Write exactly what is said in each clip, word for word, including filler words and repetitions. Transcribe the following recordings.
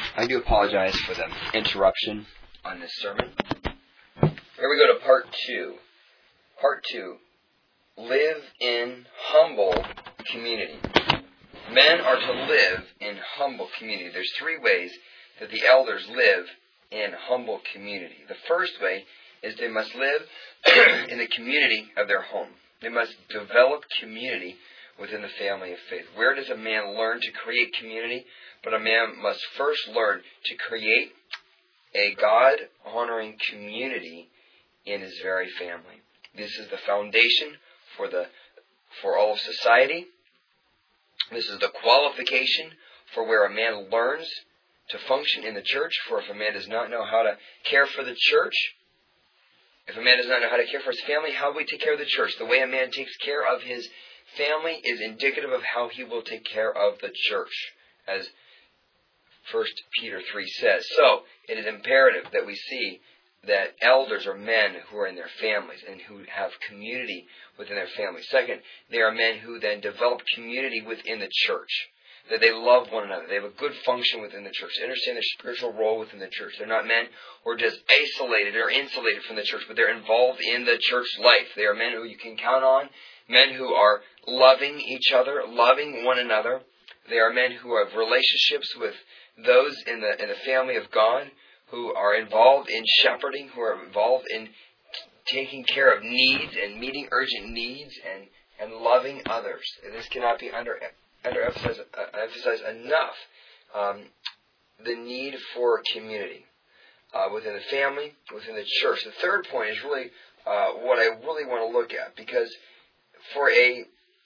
I do apologize for the interruption on this sermon. Here we go to part two. Part two. Live in humble community. Men are to live in humble community. There's three ways that the elders live in humble community. The first way is they must live in the community of their home. They must develop community within the family of faith. Where does a man learn to create community? But a man must first learn to create a God-honoring community in his very family. This is the foundation for the for all of society. This is the qualification for where a man learns to function in the church. For if a man does not know how to care for the church, if a man does not know how to care for his family, how will he take care of the church? The way a man takes care of his family is indicative of how he will take care of the church, as First Peter three says. So, it is imperative that we see that elders are men who are in their families and who have community within their families. Second, they are men who then develop community within the church, that they love one another. They have a good function within the church. They understand their spiritual role within the church. They're not men who are just isolated or insulated from the church, but they're involved in the church life. They are men who you can count on, men who are loving each other, loving one another. They are men who have relationships with those in the in the family of God, who are involved in shepherding, who are involved in t- taking care of needs and meeting urgent needs and, and loving others. And this cannot be under under emphasized, uh, emphasized enough. Um, the need for community uh, within the family, within the church. The third point is really uh, what I really want to look at, because for a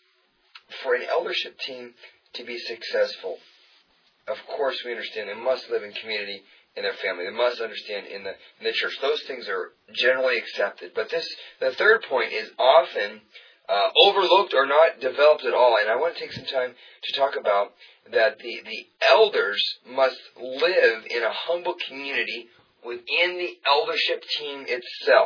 for an eldership team to be successful, of course we understand they must live in community in their family. They must understand in the in the church. Those things are generally accepted. But this, the third point, is often uh, overlooked or not developed at all. And I want to take some time to talk about that the, the elders must live in a humble community within the eldership team itself.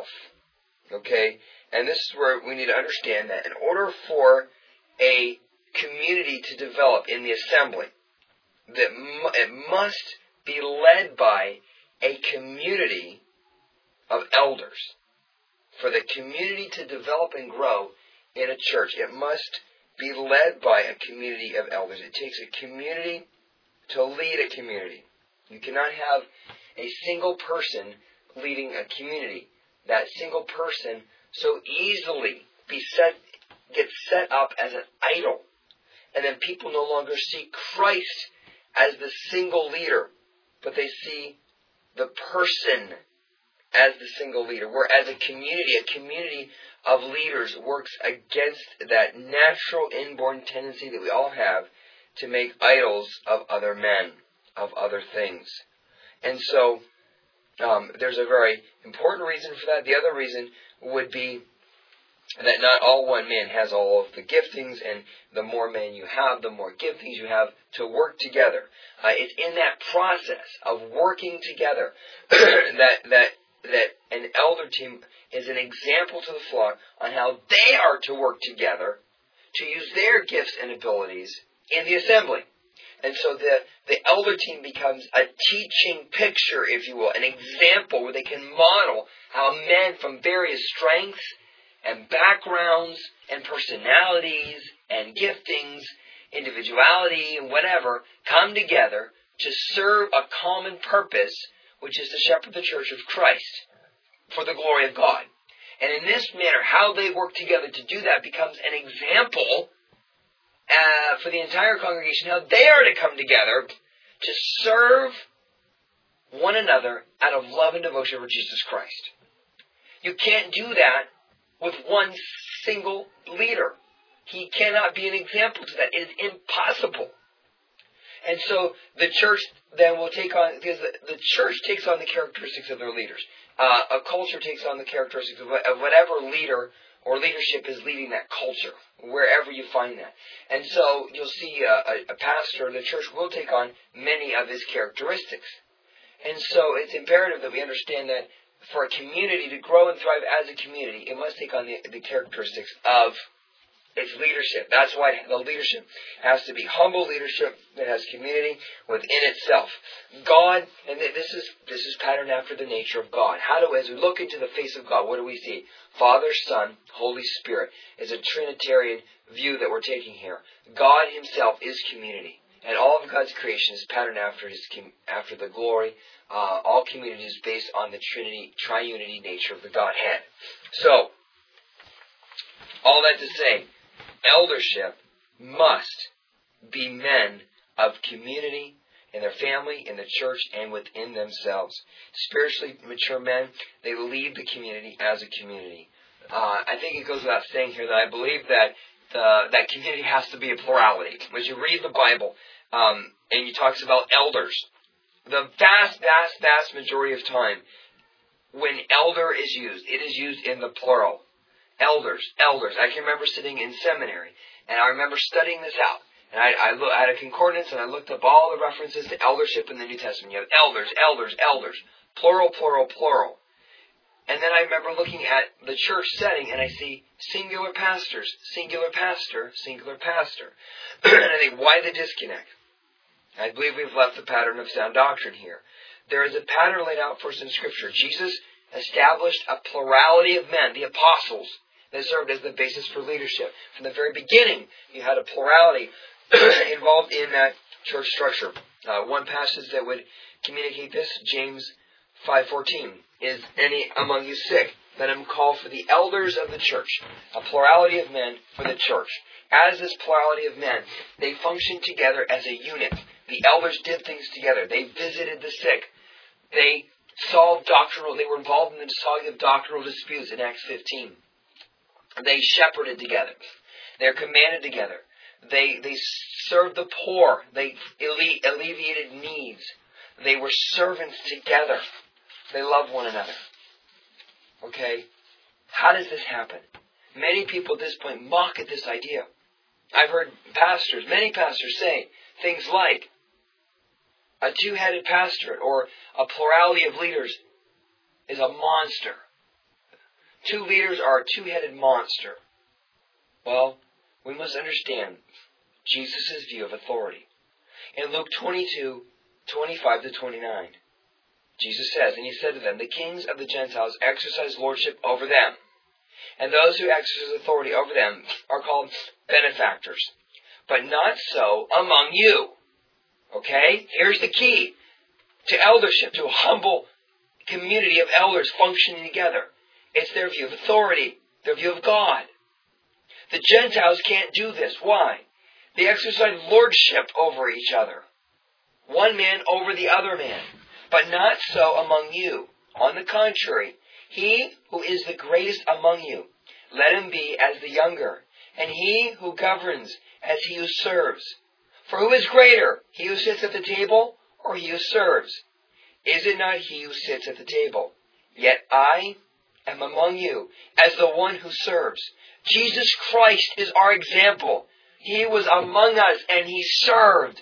Okay? And this is where we need to understand that in order for a community to develop in the assembly, that mu- it must be led by a community of elders. For the community to develop and grow in a church, it must be led by a community of elders. It takes a community to lead a community. You cannot have a single person leading a community. That single person so easily be set, get set up as an idol. And then people no longer see Christ as the single leader, but they see the person as the single leader. Whereas a community, a community of leaders works against that natural inborn tendency that we all have to make idols of other men, of other things. And so um, there's a very important reason for that. The other reason would be that not all one man has all of the giftings, and the more men you have, the more giftings you have to work together. Uh, it's in that process of working together that that that an elder team is an example to the flock on how they are to work together to use their gifts and abilities in the assembly. And so the, the elder team becomes a teaching picture, if you will, an example where they can model how men from various strengths and backgrounds and personalities and giftings, individuality and whatever, come together to serve a common purpose, which is to shepherd the church of Christ for the glory of God. And in this manner, how they work together to do that becomes an example uh, for the entire congregation, how they are to come together to serve one another out of love and devotion for Jesus Christ. You can't do that with one single leader. He cannot be an example to that. It is impossible. And so the church then will take on, because the, the church takes on the characteristics of their leaders. Uh, a culture takes on the characteristics of, of whatever leader or leadership is leading that culture, wherever you find that. And so you'll see a, a, a pastor, the church will take on many of his characteristics. And so it's imperative that we understand that for a community to grow and thrive as a community, it must take on the, the characteristics of It's leadership. That's why the leadership has to be humble leadership that has community within itself. God, and this is this is patterned after the nature of God. How do, as we look into the face of God, what do we see? Father, Son, Holy Spirit is a Trinitarian view that we're taking here. God Himself is community, and all of God's creation is patterned after His after the glory. Uh, all community is based on the Trinity, triunity nature of the Godhead. So, all that to say, eldership must be men of community in their family, in the church, and within themselves. Spiritually mature men, they lead the community as a community. Uh, I think it goes without saying here that I believe that the, that community has to be a plurality. As you read the Bible, um, and it talks about elders, the vast, vast, vast majority of time, when elder is used, it is used in the plural. Elders, elders. I can remember sitting in seminary, and I remember studying this out. And I, I, look, I had a concordance, and I looked up all the references to eldership in the New Testament. You have elders, elders, elders. Plural, plural, plural. And then I remember looking at the church setting, and I see singular pastors, singular pastor, singular pastor. And I think, why the disconnect? I believe we've left the pattern of sound doctrine here. There is a pattern laid out for us in Scripture. Jesus established a plurality of men, the apostles, that served as the basis for leadership. From the very beginning, you had a plurality involved in that church structure. Uh, one passage that would communicate this, James five fourteen, is any among you sick, let him call for the elders of the church. A plurality of men for the church. As this plurality of men, they functioned together as a unit. The elders did things together. They visited the sick. They solved doctrinal, they were involved in the solving of doctrinal disputes in Acts fifteen. They shepherded together. They're commanded together. They they served the poor. They alle- alleviated needs. They were servants together. They loved one another. Okay? How does this happen? Many people at this point mock at this idea. I've heard pastors, many pastors say things like, a two-headed pastorate or a plurality of leaders is a monster. Two leaders are a two-headed monster. Well, we must understand Jesus' view of authority. In Luke twenty-two, twenty-five to twenty-nine, Jesus says, and He said to them, the kings of the Gentiles exercise lordship over them, and those who exercise authority over them are called benefactors. But not so among you. Okay? Here's the key to eldership, to a humble community of elders functioning together. It's their view of authority, their view of God. The Gentiles can't do this. Why? They exercise lordship over each other. One man over the other man. But not so among you. On the contrary, he who is the greatest among you, let him be as the younger, and he who governs as he who serves. For who is greater, he who sits at the table, or he who serves? Is it not he who sits at the table? Yet I am among you as the one who serves. Jesus Christ is our example. He was among us and He served.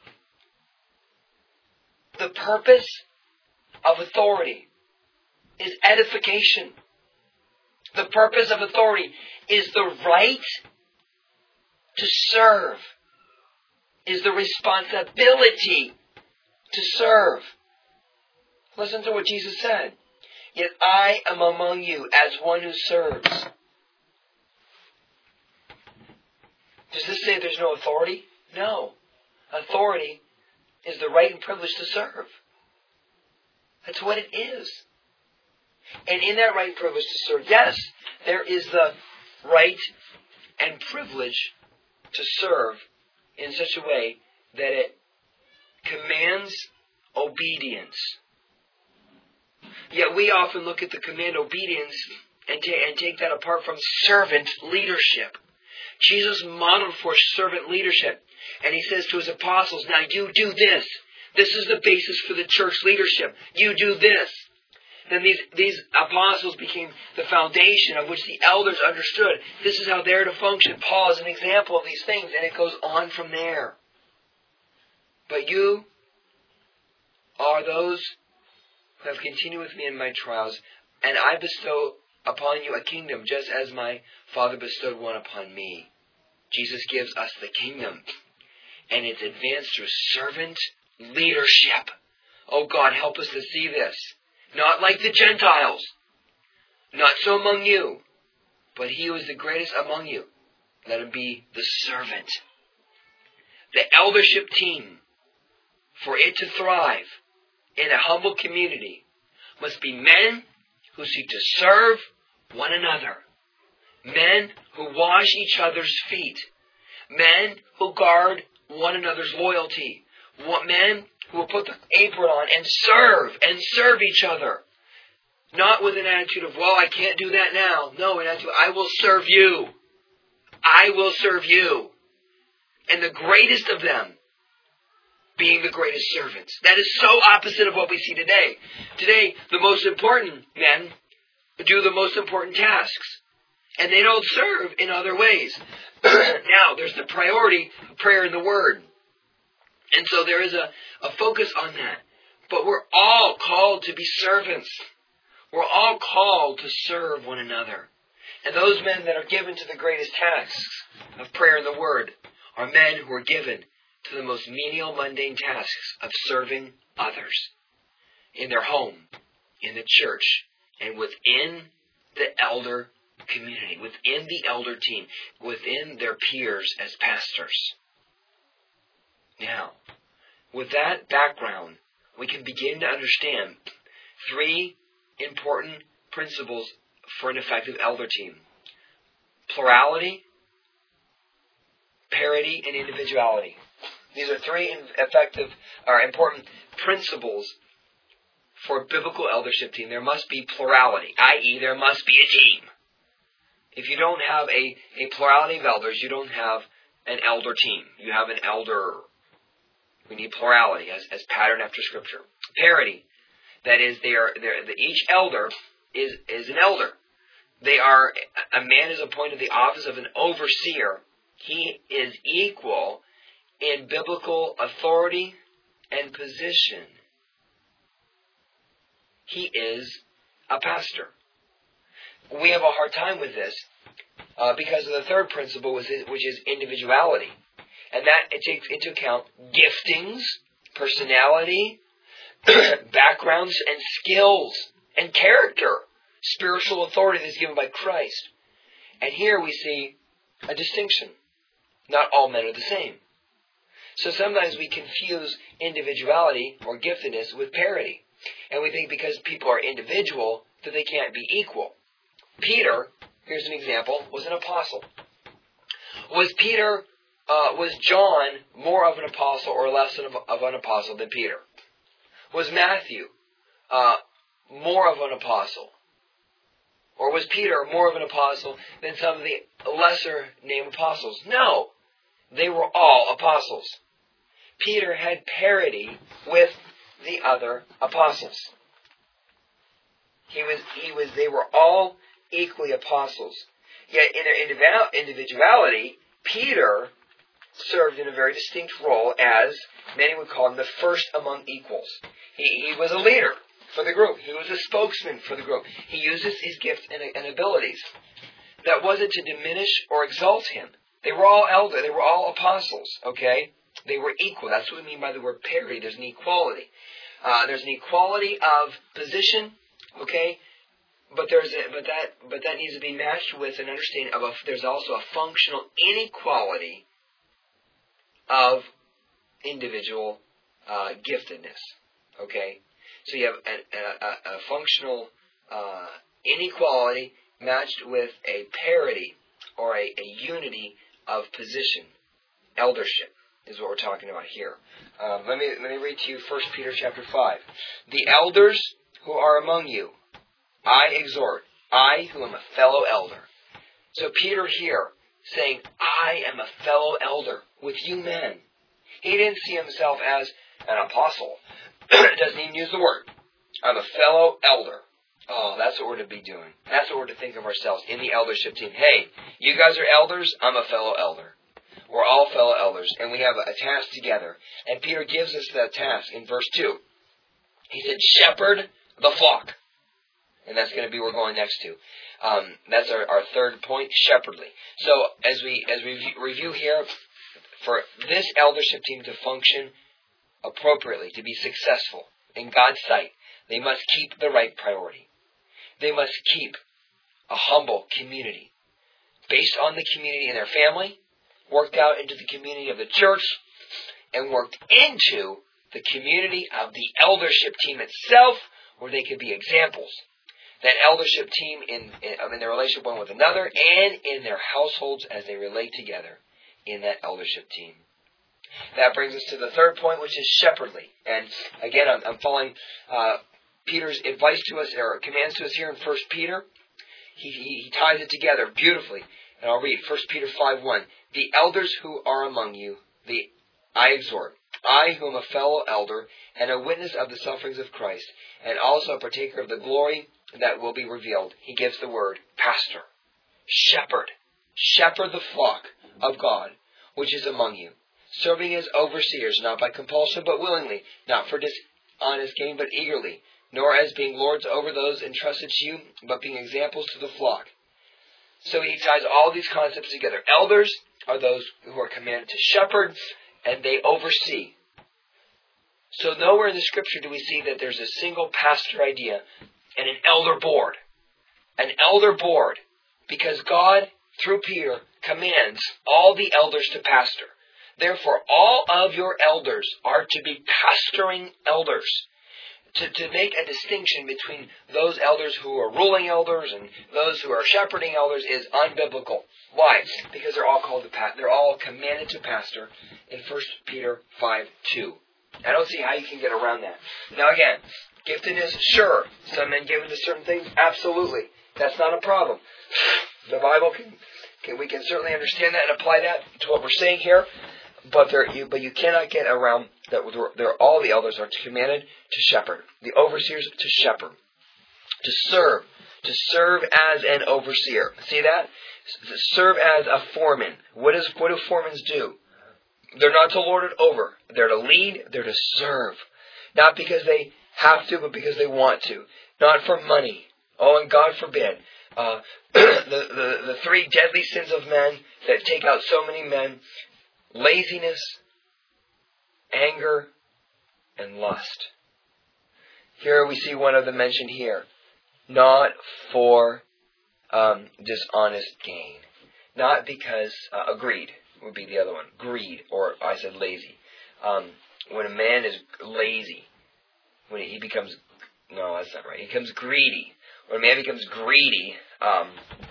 The purpose of authority is edification. The purpose of authority is the right to serve, is the responsibility to serve. Listen to what Jesus said. Yet I am among you as one who serves. Does this say there's no authority? No. Authority is the right and privilege to serve. That's what it is. And in that right and privilege to serve, yes, there is the right and privilege to serve in such a way that it commands obedience. Yet we often look at the command obedience and, ta- and take that apart from servant leadership. Jesus modeled for servant leadership. And He says to His apostles, now you do this. This is the basis for the church leadership. You do this. Then these, these apostles became the foundation of which the elders understood. This is how they're to function. Paul is an example of these things, and it goes on from there. But you are those who have continued with me in my trials, and I bestow upon you a kingdom, just as my Father bestowed one upon me, Jesus gives us the kingdom. And it's advanced through servant leadership. Oh God, help us to see this. Not like the Gentiles. Not so among you. But he who is the greatest among you, let him be the servant. The eldership team, for it to thrive in a humble community, must be men who seek to serve one another. Men who wash each other's feet. Men who guard one another's loyalty. Men who will put the apron on and serve and serve each other. Not with an attitude of, well, I can't do that now. No, an attitude, I will serve you. I will serve you. And the greatest of them being the greatest servants. That is so opposite of what we see today. Today, the most important men do the most important tasks. And they don't serve in other ways. Now, there's the priority of prayer and the Word. And so there is a, a focus on that. But we're all called to be servants. We're all called to serve one another. And those men that are given to the greatest tasks of prayer and the Word are men who are given to the most menial, mundane tasks of serving others in their home, in the church, and within the elder community, within the elder team, within their peers as pastors. Now, with that background, we can begin to understand three important principles for an effective elder team. Plurality, parity, and individuality. These are three effective or important principles for a biblical eldership team. There must be plurality, that is there must be a team. If you don't have a, a plurality of elders, you don't have an elder team. You have an elder. We need plurality as, as patterned after Scripture. Parity, that is, they are each elder is, is an elder. They are, a man is appointed the office of an overseer. He is equal in biblical authority and position. He is a pastor. We have a hard time with this uh, because of the third principle, which is individuality. And that it takes into account giftings, personality, backgrounds, and skills, and character, spiritual authority that is given by Christ. And here we see a distinction. Not all men are the same. So sometimes we confuse individuality or giftedness with parity. And we think because people are individual that they can't be equal. Peter, here's an example, was an apostle. Was Peter, uh, was John more of an apostle or less of, of an apostle than Peter? Was Matthew uh, more of an apostle? Or was Peter more of an apostle than some of the lesser named apostles? No. They were all apostles. Peter had parity with the other apostles. He was, he was, they were all equally apostles. Yet in their individuality, Peter served in a very distinct role as, many would call him, the first among equals. He, he was a leader for the group. He was a spokesman for the group. He uses his gifts and, and abilities. That wasn't to diminish or exalt him. They were all elder. They were all apostles, okay? They were equal. That's what we mean by the word parity. There's an equality. Uh, there's an equality of position, okay? But there's a, but that but that needs to be matched with an understanding of a, there's also a functional inequality of individual uh, giftedness, okay? So you have a, a, a functional uh, inequality matched with a parity or a, a unity of position. Eldership is what we're talking about here. Um, let me let me read to you First Peter chapter five. The elders who are among you, I exhort, I who am a fellow elder. So Peter here saying, I am a fellow elder with you men. He didn't see himself as an apostle. Doesn't even use the word. I'm a fellow elder. Oh, that's what we're to be doing. That's what we're to think of ourselves in the eldership team. Hey, you guys are elders, I'm a fellow elder. We're all fellow elders, and we have a task together. And Peter gives us that task in verse two. He said, shepherd the flock. And that's going to be what we're going next to. Um, that's our, our third point, shepherdly. So as we as we review here, for this eldership team to function appropriately, to be successful in God's sight, they must keep the right priority. They must keep a humble community based on the community in their family, worked out into the community of the church, and worked into the community of the eldership team itself, where they could be examples. That eldership team in, in, in their relationship one with another and in their households as they relate together in that eldership team. That brings us to the third point, which is shepherdly. And again, I'm, I'm following uh, Peter's advice to us, or commands to us here in First Peter. He, he, he ties it together beautifully. And I'll read First Peter five one. The elders who are among you, the I exhort, I who am a fellow elder and a witness of the sufferings of Christ, and also a partaker of the glory that will be revealed. He gives the word, pastor, shepherd, shepherd the flock of God, which is among you, serving as overseers, not by compulsion, but willingly, not for dishonest gain, but eagerly, nor as being lords over those entrusted to you, but being examples to the flock. So he ties all these concepts together. Elders are those who are commanded to shepherd, and they oversee. So nowhere in the Scripture do we see that there's a single pastor idea and an elder board. An elder board, because God, through Peter, commands all the elders to pastor. Therefore, all of your elders are to be pastoring elders. To, to make a distinction between those elders who are ruling elders and those who are shepherding elders is unbiblical. Why? Because they're all called to pa- they're all commanded to pastor in First Peter five two. I don't see how you can get around that. Now again, giftedness, sure. Some men given to certain things, absolutely. That's not a problem. The Bible can, can we can certainly understand that and apply that to what we're saying here. But there, you, but you cannot get around that. They're, all the elders are commanded to shepherd. The overseers to shepherd, to serve, to serve as an overseer. See that? To serve as a foreman. What is what do foremen do? They're not to lord it over. They're to lead. They're to serve, not because they have to, but because they want to. Not for money. Oh, and God forbid. Uh, the, the the three deadly sins of men that take out so many men. Laziness, anger, and lust. Here we see one of them mentioned here. Not for um, dishonest gain. Not because, uh, greed would be the other one. Greed, or I said lazy. Um, when a man is lazy, when he becomes, no, that's not right. He becomes greedy. When a man becomes greedy, um,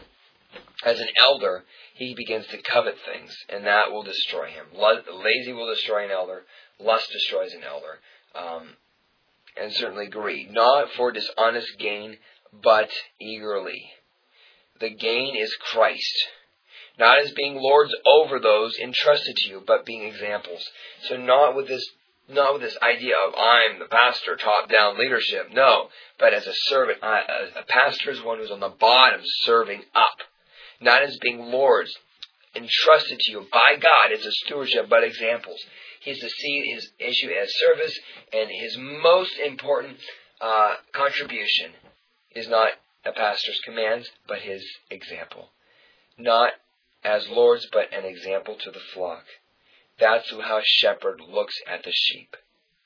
as an elder, he begins to covet things, and that will destroy him. Lazy will destroy an elder. Lust destroys an elder. Um, and certainly greed. Not for dishonest gain, but eagerly. The gain is Christ. Not as being lords over those entrusted to you, but being examples. So not with this not with this idea of I'm the pastor, top-down leadership. No, but as a servant. A, a pastor is one who's on the bottom, serving up. Not as being lords, entrusted to you by God. It's a stewardship, but examples. He's to see his issue as service, and his most important uh, contribution is not a pastor's commands, but his example. Not as lords, but an example to the flock. That's how a shepherd looks at the sheep.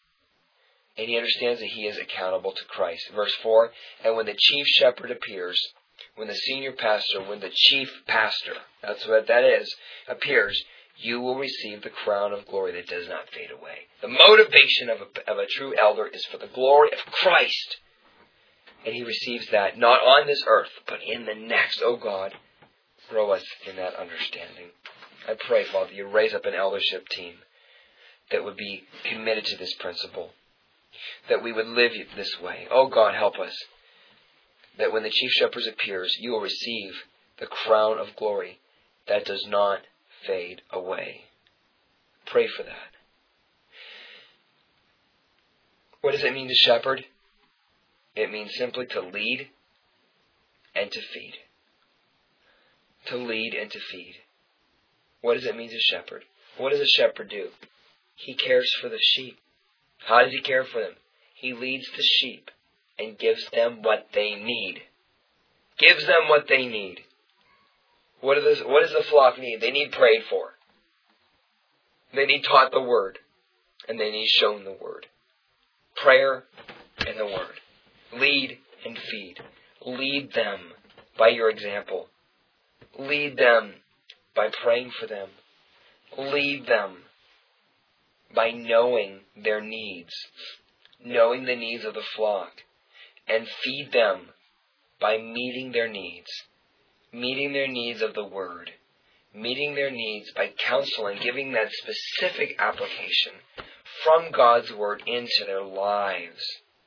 And he understands that he is accountable to Christ. Verse four, and when the chief shepherd appears, when the senior pastor, when the chief pastor, that's what that is, appears, you will receive the crown of glory that does not fade away. The motivation of a, of a true elder is for the glory of Christ. And he receives that not on this earth, but in the next. Oh God, grow us in that understanding. I pray, Father, you raise up an eldership team that would be committed to this principle, that we would live this way. Oh God, help us. That when the chief shepherd appears, you will receive the crown of glory that does not fade away. Pray for that. What does it mean to shepherd? It means simply to lead and to feed. To lead and to feed. What does it mean to shepherd? What does a shepherd do? He cares for the sheep. How does he care for them? He leads the sheep and gives them what they need. Gives them what they need. What, are the, what does the flock need? They need prayed for. They need taught the Word. And they need shown the Word. Prayer and the Word. Lead and feed. Lead them by your example. Lead them by praying for them. Lead them by knowing their needs. Knowing the needs of the flock. And feed them by meeting their needs. Meeting their needs of the Word. Meeting their needs by counsel and giving that specific application from God's Word into their lives.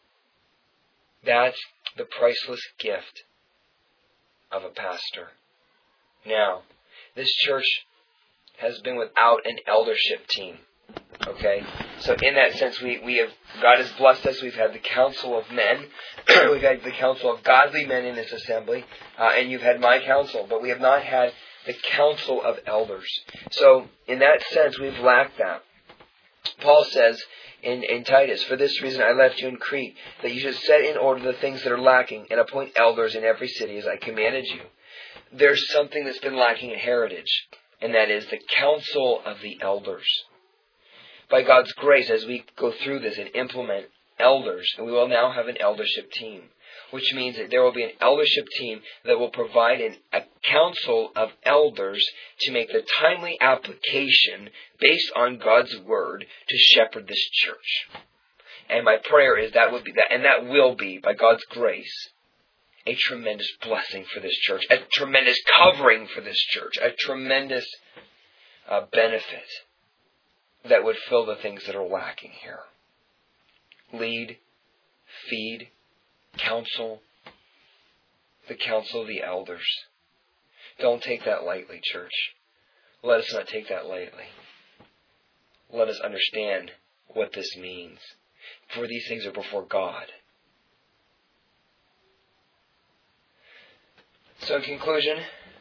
That's the priceless gift of a pastor. Now, this church has been without an eldership team. Okay? So in that sense, we, we have, God has blessed us. We've had the counsel of men. We've had the counsel of godly men in this assembly. Uh, and you've had my counsel. But we have not had the counsel of elders. So in that sense, we've lacked that. Paul says in, in Titus, for this reason I left you in Crete, that you should set in order the things that are lacking and appoint elders in every city as I commanded you. There's something that's been lacking in Heritage, and that is the counsel of the elders. By God's grace, as we go through this and implement elders, and we will now have an eldership team, which means that there will be an eldership team that will provide an, a council of elders to make the timely application based on God's Word to shepherd this church. And my prayer is that would be that, and that will be, by God's grace, a tremendous blessing for this church, a tremendous covering for this church, a tremendous uh, benefit that would fill the things that are lacking here. Lead, feed, counsel, the counsel of the elders. Don't take that lightly, church. Let us not take that lightly. Let us understand what this means. For these things are before God. So in conclusion,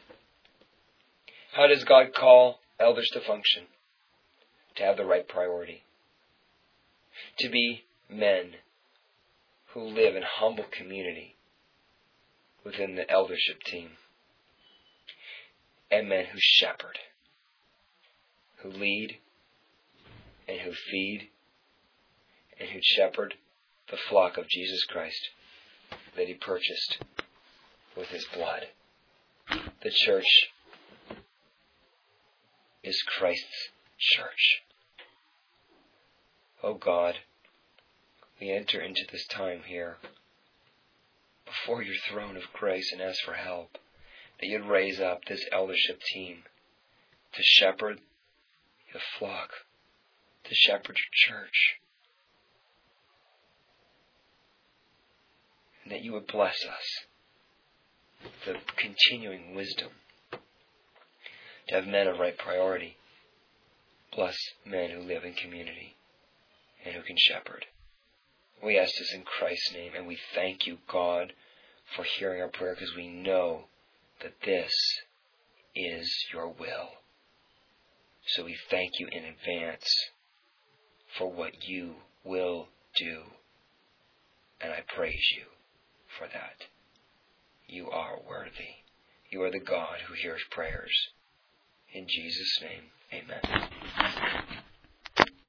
how does God call elders to function? To have the right priority. To be men who live in humble community within the eldership team. And men who shepherd, who lead, and who feed, and who shepherd the flock of Jesus Christ that He purchased with His blood. The church is Christ's church. Oh God, we enter into this time here before your throne of grace and ask for help, that you'd raise up this eldership team to shepherd the flock, to shepherd your church, and that you would bless us with the continuing wisdom to have men of right priority. Bless men who live in community and who can shepherd. We ask this in Christ's name, and we thank you, God, for hearing our prayer, because we know that this is your will. So we thank you in advance for what you will do, and I praise you for that. You are worthy. You are the God who hears prayers. In Jesus' name, amen.